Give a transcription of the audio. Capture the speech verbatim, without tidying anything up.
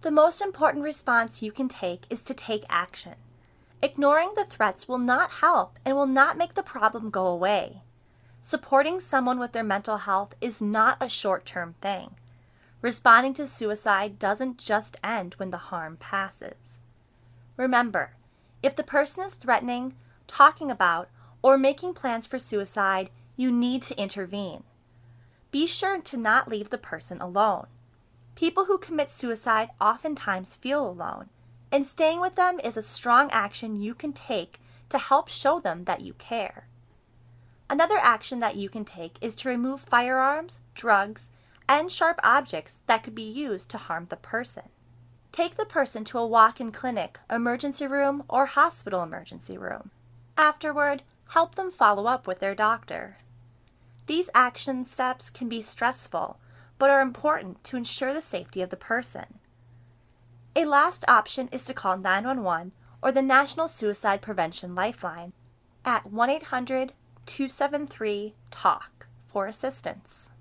The most important response you can take is to take action. Ignoring the threats will not help and will not make the problem go away. Supporting someone with their mental health is not a short-term thing. Responding to suicide doesn't just end when the harm passes. Remember, if the person is threatening, talking about, or making plans for suicide, you need to intervene. Be sure to not leave the person alone. People who commit suicide oftentimes feel alone, and staying with them is a strong action you can take to help show them that you care. Another action that you can take is to remove firearms, drugs, and sharp objects that could be used to harm the person. Take the person to a walk-in clinic, emergency room, or hospital emergency room. Afterward, help them follow up with their doctor. These action steps can be stressful, but are important to ensure the safety of the person. A last option is to call nine one one or the National Suicide Prevention Lifeline at one eight hundred, two seven three, talk for assistance.